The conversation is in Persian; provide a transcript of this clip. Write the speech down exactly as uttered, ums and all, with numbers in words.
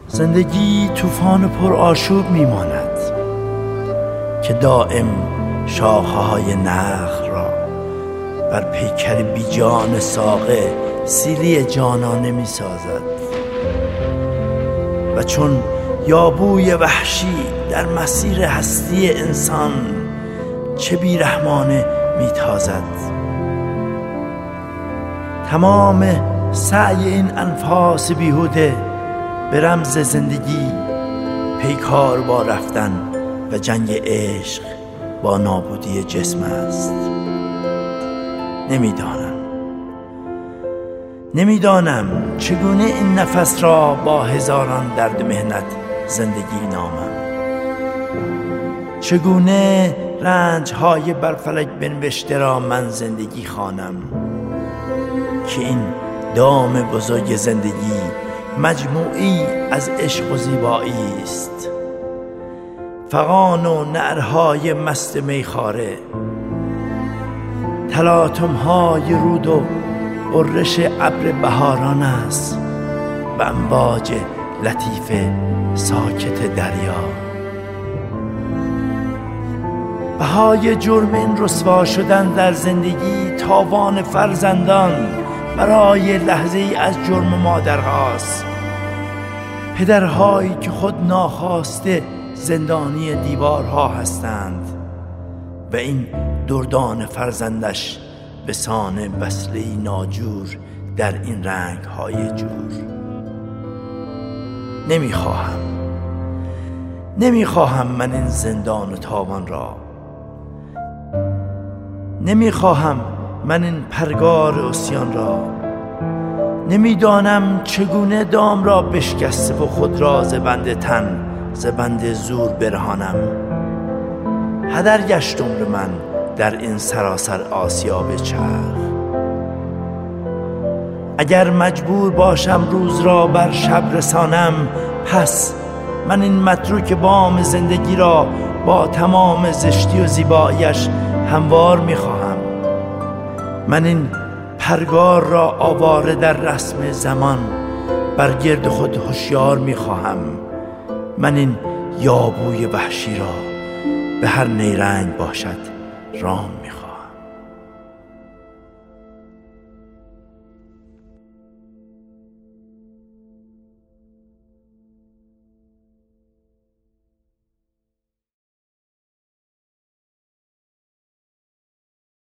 زندگی طوفان پر آشوب میماند که دائم شاخه‌های نخل را بر پیکر بیجان ساقه سیلی جانانه می سازد و چون یابوی وحشی در مسیر هستی انسان چه بیرحمانه می تازد. تمام سعی این انفاس بیهوده به رمز زندگی پیکار با رفتن و جنگ عشق با نابودی جسم است. نمیدانم نمیدانم چگونه این نفس را با هزاران درد مهنت زندگی نامم، چگونه رنج‌های بر فلک بنوشته را من زندگی خوانم که این دام بزرگ زندگی مجموعی از عشق و زیبایی است. فغان و نعرهای مست میخواره، تلاطم‌های رود و غرش ابر بهاران است و امواج لطیف ساکت دریا. بهای جرم این رسوا شدن در زندگی تاوان فرزندان برای لحظه ای از جرم مادرهاست، پدرهایی که خود ناخواسته زندانی دیوارها هستند و این دردان فرزندش به سان وصله ناجور در این رنگ های جور. نمیخواهم نمیخواهم من این زندان و تاوان را، نمیخواهم من این پرگار عصیان را. نمیدانم چگونه دام را بشکسته و خود را ز بند تن ز بند زور برهانم. هدر گشت عمر من در این سراسر آسیاب چرخ. اگر مجبور باشم روز را بر شب رسانم، پس من این متروک بام زندگی را با تمام زشتی و زیباییش هموار میخواهم. من این پرگار را آواره در رسم زمان بر گرد خود هوشیار میخواهم. من این یابوی وحشی را به هر نیرنگ باشد رام میخواهم.